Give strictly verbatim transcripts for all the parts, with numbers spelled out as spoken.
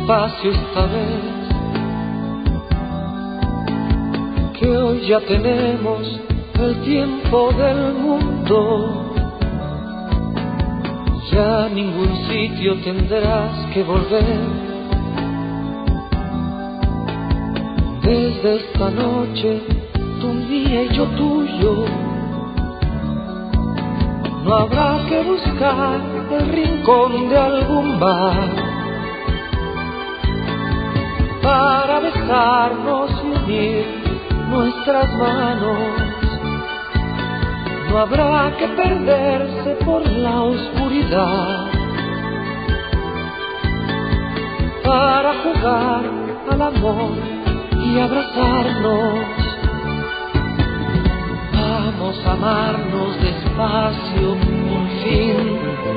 despacio esta vez, que hoy ya tenemos el tiempo del mundo. Ya a ningún sitio tendrás que volver. Desde esta noche, tú mía y yo tuyo, no habrá que buscar el rincón de algún bar para besarnos y unir nuestras manos. No habrá que perderse por la oscuridad para jugar al amor y abrazarnos. Vamos a amarnos despacio, por fin,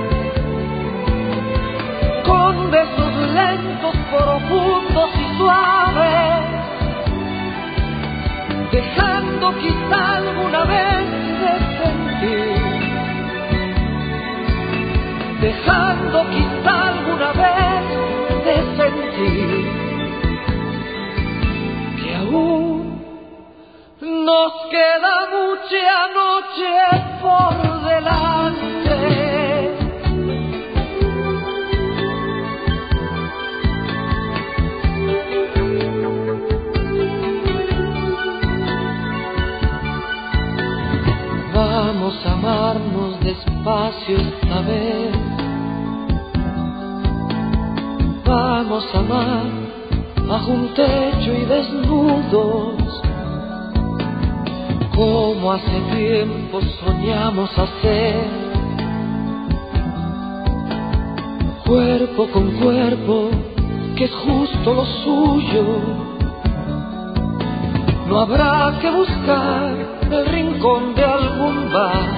con besos lentos, profundos y suaves, dejando quizá alguna vez de sentir, dejando quizá alguna vez de sentir que aún nos queda mucha noche por delante. Vamos a amarnos despacio esta vez. Vamos a amar bajo un techo y desnudos, como hace tiempo soñamos hacer, cuerpo con cuerpo, que es justo lo suyo. No habrá que buscar el rincón de algún bar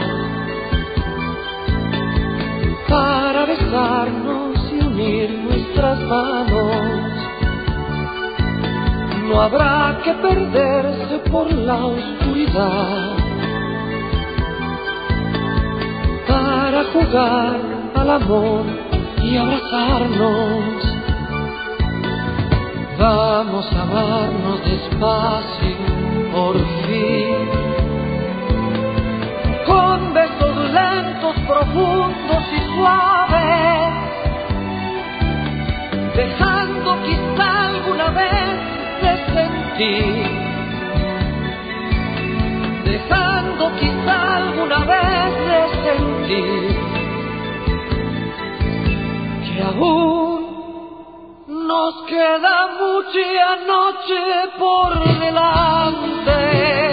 para besarnos y unir nuestras manos. No habrá que perderse por la oscuridad para jugar al amor y abrazarnos. Vamos a amarnos despacio, por fin, con besos lentos, profundos y suaves, dejando quizá alguna vez de sentir, dejando quizá alguna vez de sentir que aún nos queda mucha noche por delante.